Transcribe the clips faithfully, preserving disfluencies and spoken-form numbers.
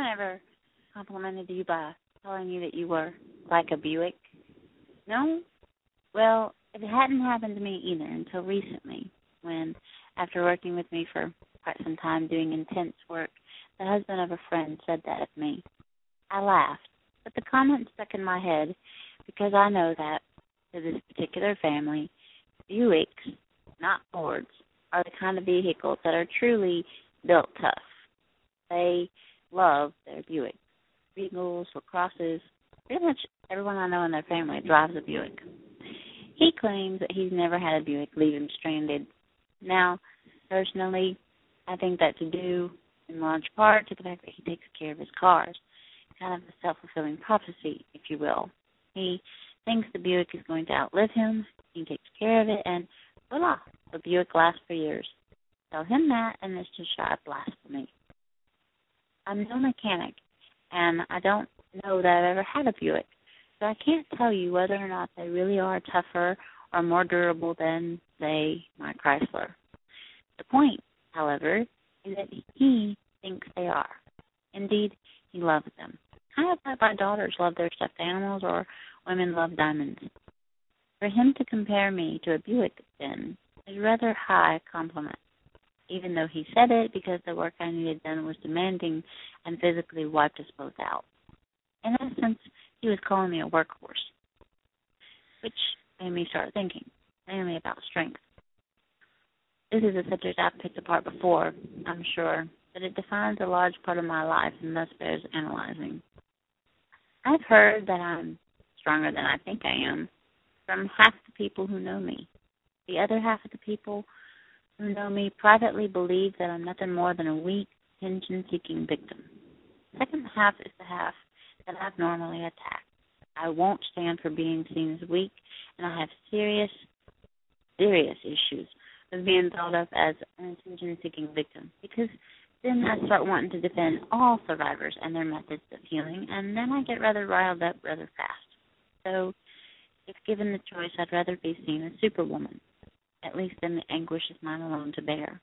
one ever complimented you by telling you that you were like a Buick? No? Well, it hadn't happened to me either until recently when, after working with me for quite some time doing intense work, the husband of a friend said that of me. I laughed, but the comment stuck in my head because I know that, to this particular family, Buicks, not Fords, are the kind of vehicles that are truly built tough. They love their Buicks. Beagles or Crosses, pretty much everyone I know in their family drives a Buick. He claims that he's never had a Buick leave him stranded. Now, personally, I think that's due in large part to the fact that he takes care of his cars. Kind of a self-fulfilling prophecy, if you will. He thinks the Buick is going to outlive him, he takes care of it, and voila, the Buick lasts for years. Tell him that, and it's just shy of blasphemy. I'm no mechanic, and I don't know that I've ever had a Buick, so I can't tell you whether or not they really are tougher or more durable than, say, my Chrysler. The point, however, is that he thinks they are. Indeed, he loves them. Kind of like my daughters love their stuffed animals or women love diamonds. For him to compare me to a Buick, then, is rather high compliment, even though he said it because the work I needed done was demanding and physically wiped us both out. In essence, he was calling me a workhorse, which made me start thinking, mainly about strength. This is a subject I've picked apart before, I'm sure, but it defines a large part of my life and thus bears analyzing. I've heard that I'm stronger than I think I am from half the people who know me. The other half of the people who know me privately believe that I'm nothing more than a weak, attention-seeking victim. The second half is the half that I've normally attacked. I won't stand for being seen as weak, and I have serious, serious issues with being thought of as an attention-seeking victim, because then I start wanting to defend all survivors and their methods of healing, and then I get rather riled up rather fast. So, if given the choice, I'd rather be seen as Superwoman. At least then the anguish is mine alone to bear.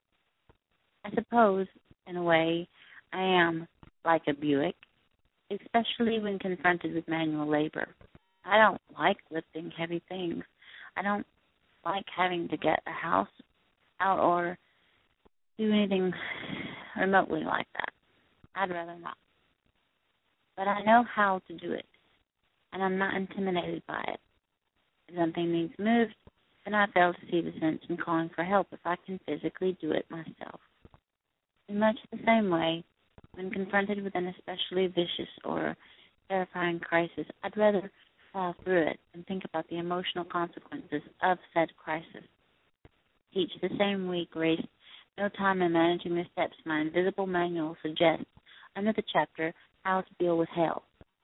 I suppose, in a way, I am like a Buick, especially when confronted with manual labor. I don't like lifting heavy things. I don't like having to get a house out or do anything remotely like that. I'd rather not. But I know how to do it, and I'm not intimidated by it. If something needs moved, then I fail to see the sense in calling for help if I can physically do it myself. In much the same way, when confronted with an especially vicious or terrifying crisis, I'd rather plow through it and think about the emotional consequences of said crisis. Teach the same week race no time in managing the steps my invisible manual suggests under the chapter How to Deal with Hell.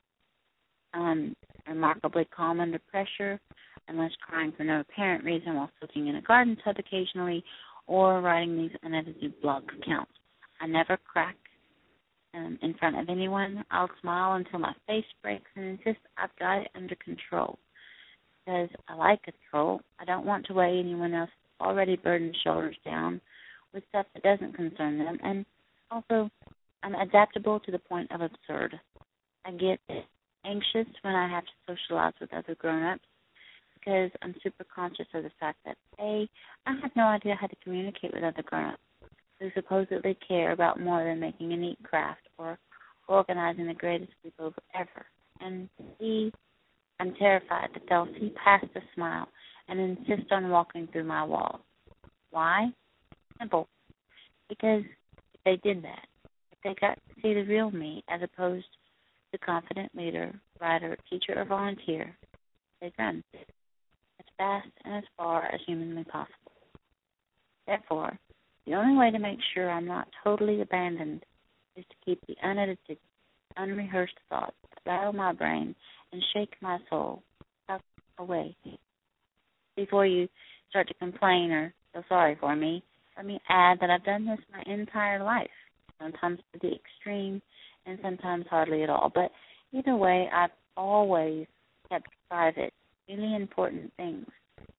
I'm remarkably calm under pressure, unless crying for no apparent reason while soaking in a garden tub occasionally or writing these unedited blog accounts. I never crack um, in front of anyone. I'll smile until my face breaks and insist I've got it under control. Because I like control. I don't want to weigh anyone else's already burdened shoulders down with stuff that doesn't concern them. And also, I'm adaptable to the point of absurd. I get anxious when I have to socialize with other grown-ups because I'm super conscious of the fact that, A, I have no idea how to communicate with other grown-ups who supposedly care about more than making a neat craft or organizing the greatest sleepover ever. And B, I'm terrified that they'll see past the smile and insist on walking through my walls. Why? Simple. Because if they did that, if they got to see the real me as opposed to confident leader, writer, teacher, or volunteer, they'd run as fast and as far as humanly possible. Therefore, the only way to make sure I'm not totally abandoned is to keep the unedited, unrehearsed thoughts that rattle my brain and shake my soul tucked away. Before you start to complain or feel sorry for me, let me add that I've done this my entire life, sometimes to the extreme and sometimes hardly at all. But either way, I've always kept private really important things.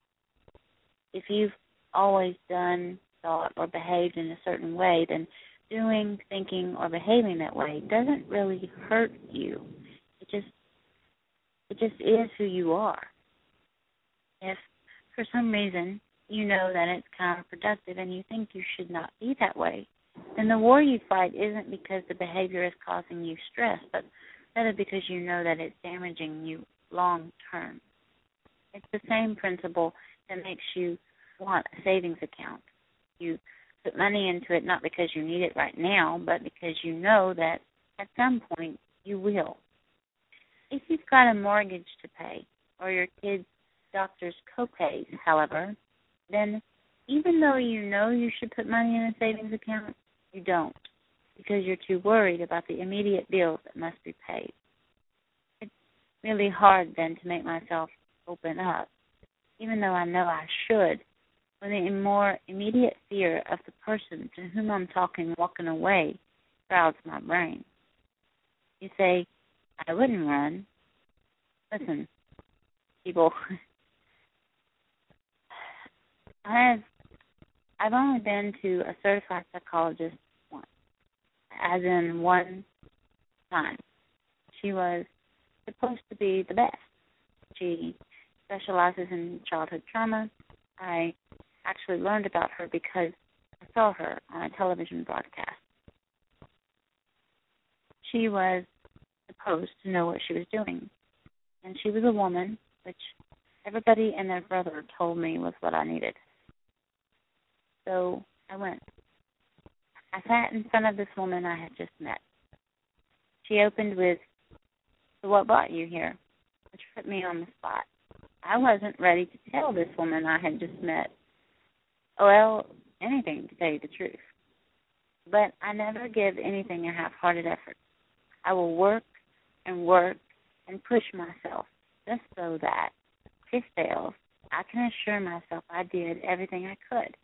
If you've always done, thought, or behaved in a certain way, then doing, thinking, or behaving that way doesn't really hurt you. It just it just is who you are. If for some reason you know that it's counterproductive and you think you should not be that way, then the war you fight isn't because the behavior is causing you stress, but rather because you know that it's damaging you long term. It's the same principle that makes you want a savings account. You put money into it not because you need it right now, but because you know that at some point you will. If you've got a mortgage to pay or your kids' doctor's co-pays, however, then even though you know you should put money in a savings account, you don't because you're too worried about the immediate bills that must be paid. It's really hard then to make myself open up, even though I know I should, when the more immediate fear of the person to whom I'm talking walking away crowds my brain. You say, I wouldn't run. Listen, people, I've, I've only been to a certified psychologist once, as in one time. She was supposed to be the best. She specializes in childhood trauma. I actually learned about her because I saw her on a television broadcast. She was supposed to know what she was doing, and she was a woman, which everybody and their brother told me was what I needed. So I went. I sat in front of this woman I had just met. She opened with, so what brought you here? Which put me on the spot. I wasn't ready to tell this woman I had just met, well, anything to tell you the truth. But I never give anything a half-hearted effort. I will work and work and push myself just so that, if it fails, I can assure myself I did everything I could.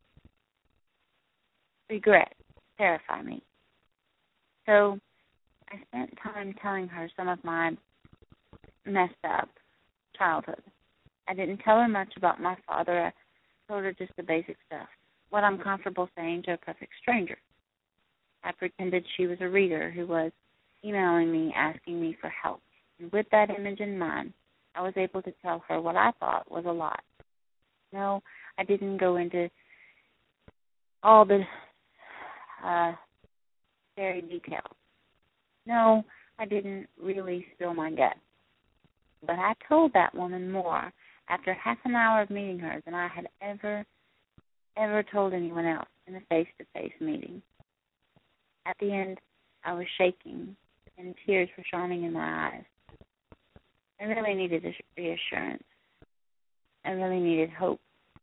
Regret terrify me. So I spent time telling her some of my messed up childhood. I didn't tell her much about my father. I told her just the basic stuff, what I'm comfortable saying to a perfect stranger. I pretended she was a reader who was emailing me asking me for help. And with that image in mind, I was able to tell her what I thought was a lot. No, I didn't go into all the uh, scary details. No, I didn't really spill my guts. But I told that woman more after half an hour of meeting her than I had ever, ever told anyone else in a face-to-face meeting. At the end, I was shaking, and tears were shining in my eyes. I really needed reassurance. I really needed hope.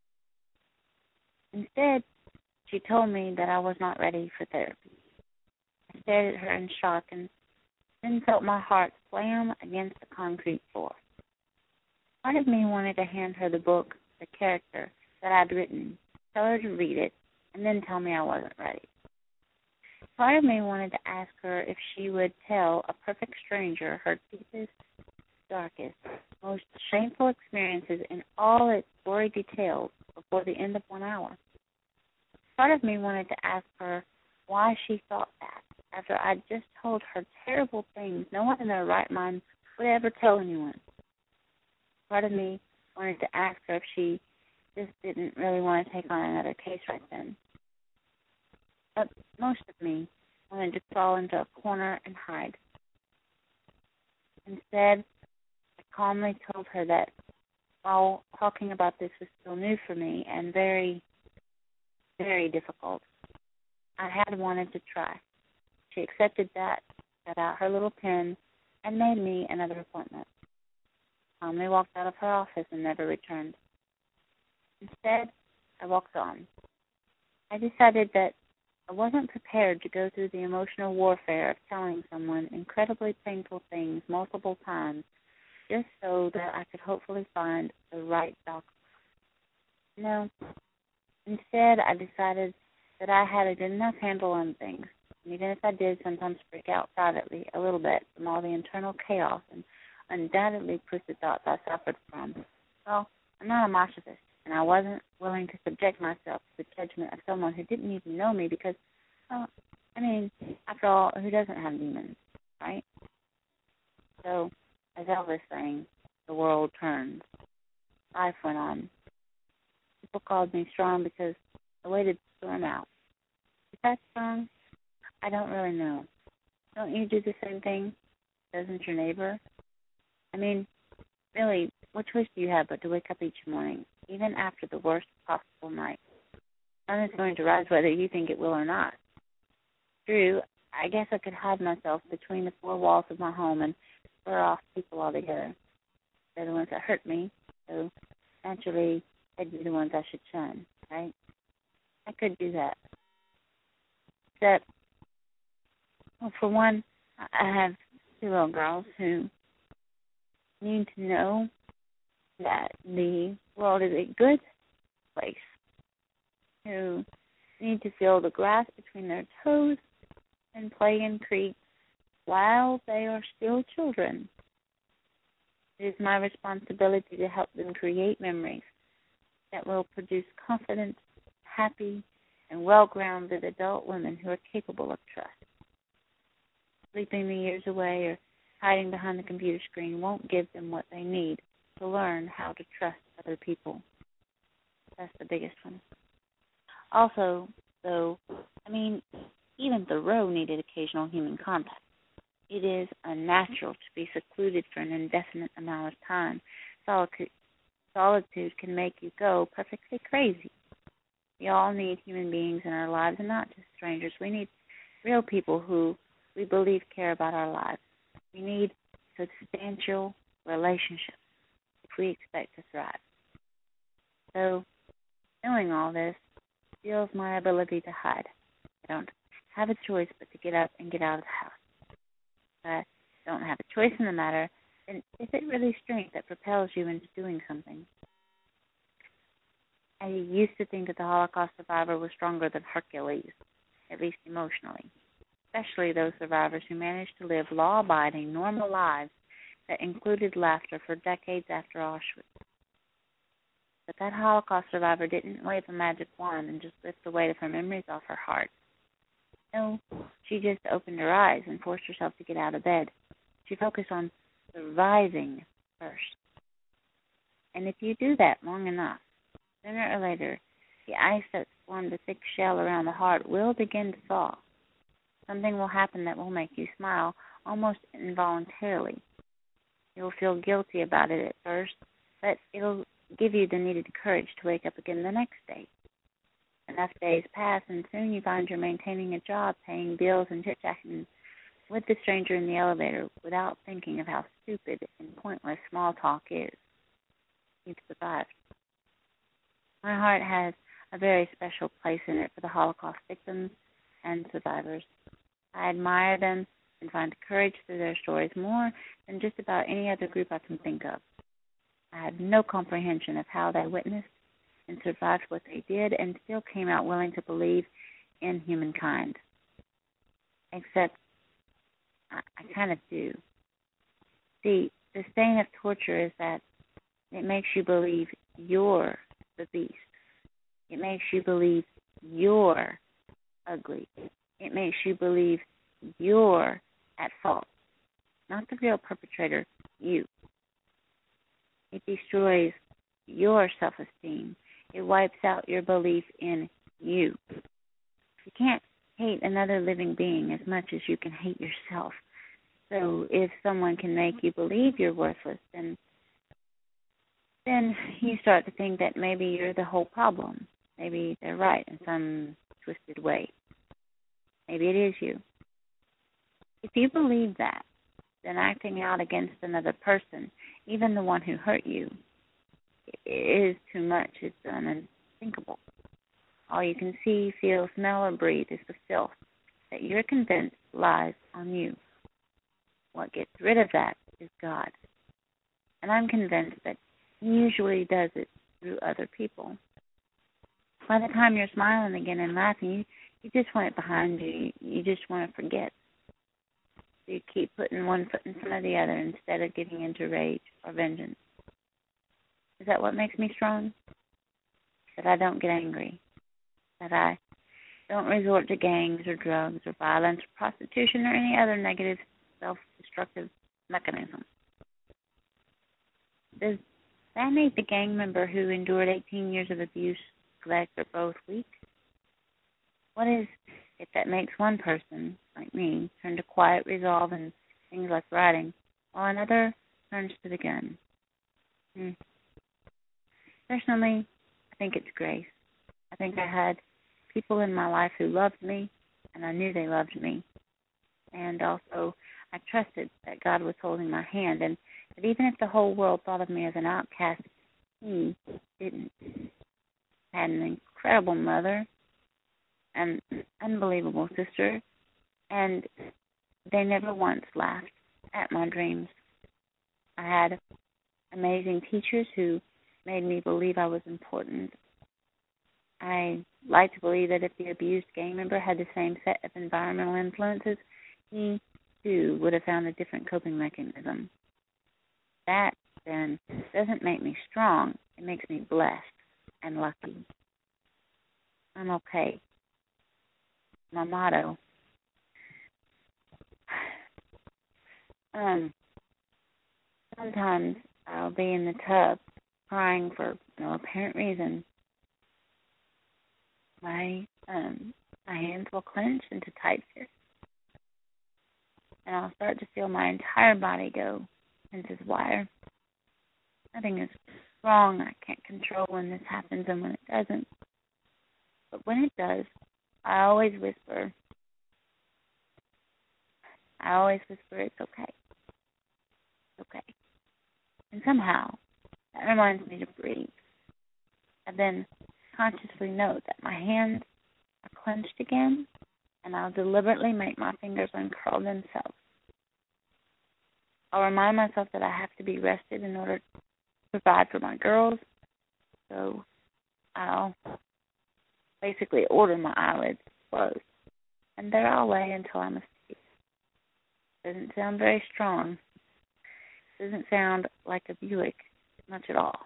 Instead, she told me that I was not ready for therapy. I stared at her in shock and then felt my heart slam against the concrete floor. Part of me wanted to hand her the book, the character that I'd written, tell her to read it, and then tell me I wasn't ready. Part of me wanted to ask her if she would tell a perfect stranger her deepest, darkest, most shameful experiences in all its gory details before the end of one hour. Part of me wanted to ask her why she thought that, after I'd just told her terrible things no one in their right mind would ever tell anyone. Part of me wanted to ask her if she just didn't really want to take on another case right then. But most of me wanted to crawl into a corner and hide. Instead, I calmly told her that while talking about this was still new for me and very, very difficult, I had wanted to try. She accepted that, got out her little pen, and made me another appointment. Calmly walked out of her office and never returned. Instead, I walked on. I decided that I wasn't prepared to go through the emotional warfare of telling someone incredibly painful things multiple times just so that I could hopefully find the right doctor. No. Instead, I decided that I had a good enough handle on things, and even if I did sometimes freak out privately a little bit from all the internal chaos and undoubtedly twisted thoughts I suffered from, well, I'm not a masochist, and I wasn't willing to subject myself to the judgment of someone who didn't even know me because, well, I mean, after all, who doesn't have demons, right? So, as Elvis sang, the world turns. Life went on. People called me strong because I waited the storm out. Is that strong? I don't really know. Don't you do the same thing? Doesn't your neighbor? I mean, really, what choice do you have but to wake up each morning, even after the worst possible night? The sun is going to rise whether you think it will or not. True, I guess I could hide myself between the four walls of my home and spur off people altogether. They're the ones that hurt me, so naturally they'd be the ones I should shun, right? I could do that. Except, well, for one, I have two little girls who need to know that the world is a good place, who need to feel the grass between their toes and play in creeks while they are still children. It is my responsibility to help them create memories that will produce confident, happy, and well-grounded adult women who are capable of trust. Sleeping the years away or hiding behind the computer screen won't give them what they need to learn how to trust other people. That's the biggest one. Also, though, I mean, even Thoreau needed occasional human contact. It is unnatural to be secluded for an indefinite amount of time. Solitude, solitude can make you go perfectly crazy. We all need human beings in our lives, and not just strangers. We need real people who we believe care about our lives. We need substantial relationships if we expect to thrive. So, knowing all this steals my ability to hide. I don't have a choice but to get up and get out of the house. If I don't have a choice in the matter, then is it really strength that propels you into doing something? I used to think that the Holocaust survivor was stronger than Hercules, at least emotionally, especially those survivors who managed to live law-abiding, normal lives that included laughter for decades after Auschwitz. But that Holocaust survivor didn't wave a magic wand and just lift the weight of her memories off her heart. No, she just opened her eyes and forced herself to get out of bed. She focused on surviving first. And if you do that long enough, sooner or later, the ice that formed a thick shell around the heart will begin to thaw. Something will happen that will make you smile almost involuntarily. You'll feel guilty about it at first, but it'll give you the needed courage to wake up again the next day. Enough days pass, and soon you find you're maintaining a job, paying bills, and chit-chatting with the stranger in the elevator without thinking of how stupid and pointless small talk is. You've survived. My heart has a very special place in it for the Holocaust victims and survivors. I admire them and find courage through their stories more than just about any other group I can think of. I have no comprehension of how they witnessed and survived what they did and still came out willing to believe in humankind. Except, I, I kind of do. See, the stain of torture is that it makes you believe you're the beast. It makes you believe you're ugly. It makes you believe you're at fault. Not the real perpetrator, you. It destroys your self-esteem. It wipes out your belief in you. You can't hate another living being as much as you can hate yourself. So if someone can make you believe you're worthless, then then you start to think that maybe you're the whole problem. Maybe they're right in some twisted way. Maybe it is you. If you believe that, then acting out against another person, even the one who hurt you, is too much. It's unthinkable. All you can see, feel, smell, or breathe is the filth that you're convinced lies on you. What gets rid of that is God. And I'm convinced that He usually does it through other people. By the time you're smiling again and laughing, you, you just want it behind you. You, you just want to forget. So you keep putting one foot in front of the other instead of getting into rage or vengeance. Is that what makes me strong? That I don't get angry. That I Don't resort to gangs or drugs or violence or prostitution or any other negative self-destructive mechanism. Does that make the gang member who endured eighteen years of abuse, neglect, or both weak? What is it that makes one person, like me, turn to quiet resolve and things like writing, while another turns to the gun? Hmm. Personally, I think it's grace. I think I had people in my life who loved me, and I knew they loved me. And also, I trusted that God was holding my hand, and that even if the whole world thought of me as an outcast, He didn't. I had an incredible mother, an unbelievable sister, and they never once laughed at my dreams. I had amazing teachers who made me believe I was important. I like to believe that if the abused gang member had the same set of environmental influences, he, too, would have found a different coping mechanism. That, then, doesn't make me strong. It makes me blessed and lucky. I'm okay. My motto. Um, sometimes I'll be in the tub crying for no apparent reason. My um my hands will clench into tight fists, and I'll start to feel my entire body go into wire. Nothing is wrong. I can't control when this happens and when it doesn't. But when it does, I always whisper. I always whisper, it's okay. It's okay. And somehow, that reminds me to breathe. I then consciously note that my hands are clenched again, and I'll deliberately make my fingers uncurl themselves. I'll remind myself that I have to be rested in order to provide for my girls, so I'll basically order my eyelids closed, and there I'll lay until I'm asleep. Doesn't sound very strong. Doesn't sound like a Buick much at all.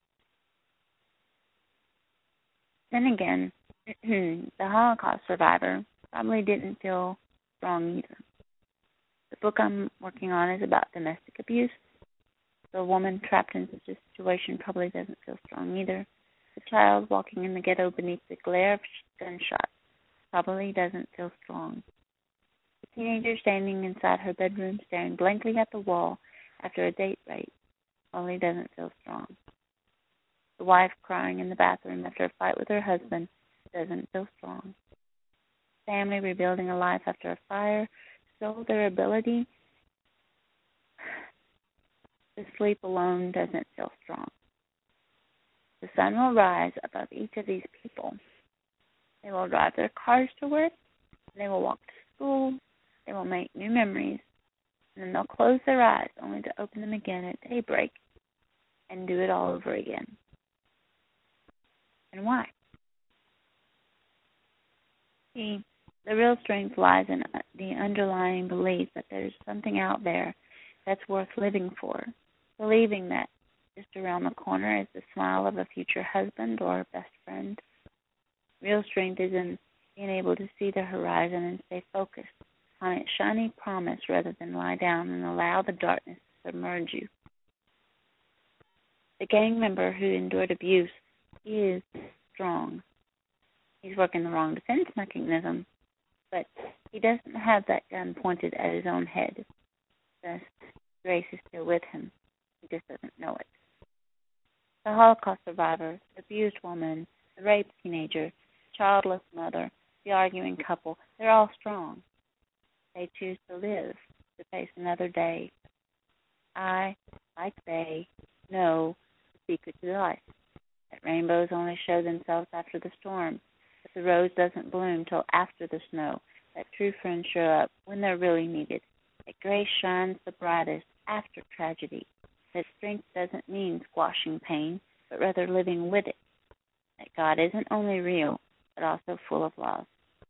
Then again, the Holocaust survivor probably didn't feel strong either. The book I'm working on is about domestic abuse. The woman trapped in such a situation probably doesn't feel strong either. The child walking in the ghetto beneath the glare of gunshots probably doesn't feel strong. The teenager standing inside her bedroom staring blankly at the wall after a date rape probably doesn't feel strong. The wife crying in the bathroom after a fight with her husband doesn't feel strong. Family rebuilding a life after a fire stole their ability to sleep alone doesn't feel strong. The sun will rise above each of these people. They will drive their cars to work. They will walk to school. They will make new memories. And then they'll close their eyes only to open them again at daybreak and do it all over again. And why? See, the real strength lies in the underlying belief that there's something out there that's worth living for, believing that just around the corner is the smile of a future husband or best friend. Real strength is in being able to see the horizon and stay focused on its shiny promise rather than lie down and allow the darkness to submerge you. The gang member who endured abuse is strong. He's working the wrong defense mechanism, but he doesn't have that gun pointed at his own head. Thus, grace is still with him. He just doesn't know it. The Holocaust survivor, the abused woman, the raped teenager, the childless mother, the arguing couple, they're all strong. They choose to live, to face another day. I, like they, know the secret to life, that rainbows only show themselves after the storm, that the rose doesn't bloom till after the snow, that true friends show up when they're really needed, that grace shines the brightest after tragedy, that strength doesn't mean squashing pain, but rather living with it, that God isn't only real, but also full of love.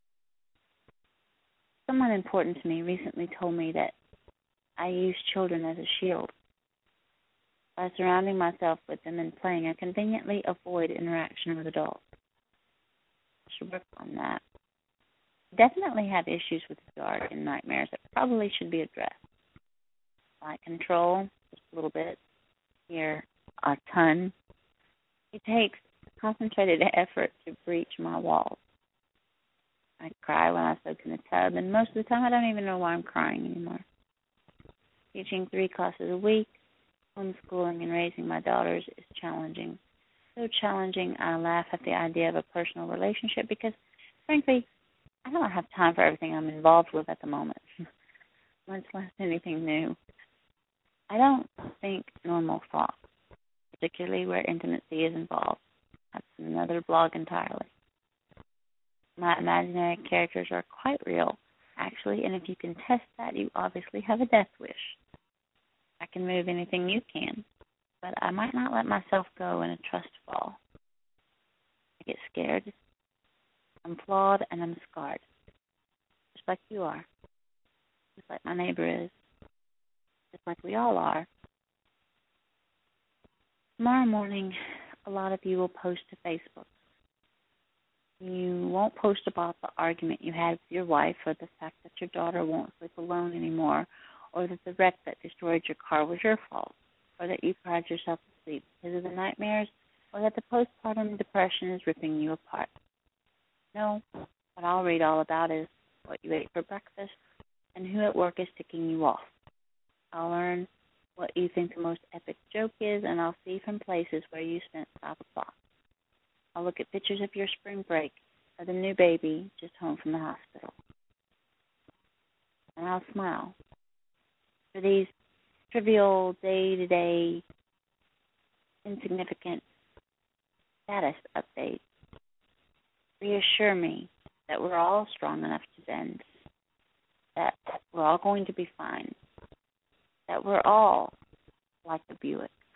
Someone important to me recently told me that I use children as a shield. By surrounding myself with them and playing, I conveniently avoid interaction with adults. I should work on that. Definitely have issues with regard in nightmares that probably should be addressed. Like control, just a little bit, here a ton. It takes concentrated effort to breach my walls. I cry when I soak in the tub, and most of the time I don't even know why I'm crying anymore. Teaching three classes a week, homeschooling and raising my daughters is challenging. So challenging, I laugh at the idea of a personal relationship because, frankly, I don't have time for everything I'm involved with at the moment, much less anything new. I don't think normal thoughts, particularly where intimacy is involved. That's another blog entirely. My imaginary characters are quite real, actually, and if you can test that, you obviously have a death wish. I can move anything you can, but I might not let myself go in a trust fall. I get scared. I'm flawed and I'm scarred, just like you are, just like my neighbor is, just like we all are. Tomorrow morning, a lot of you will post to Facebook. You won't post about the argument you had with your wife or the fact that your daughter won't sleep alone anymore or that the wreck that destroyed your car was your fault or that you cried yourself to sleep because of the nightmares or that the postpartum depression is ripping you apart. No, what I'll read all about is what you ate for breakfast and who at work is ticking you off. I'll learn what you think the most epic joke is, and I'll see from places where you spent five o'clock. I'll look at pictures of your spring break or the new baby just home from the hospital. And I'll smile. For these trivial, day-to-day, insignificant status updates, reassure me that we're all strong enough to bend, that we're all going to be fine, that we're all like the Buick.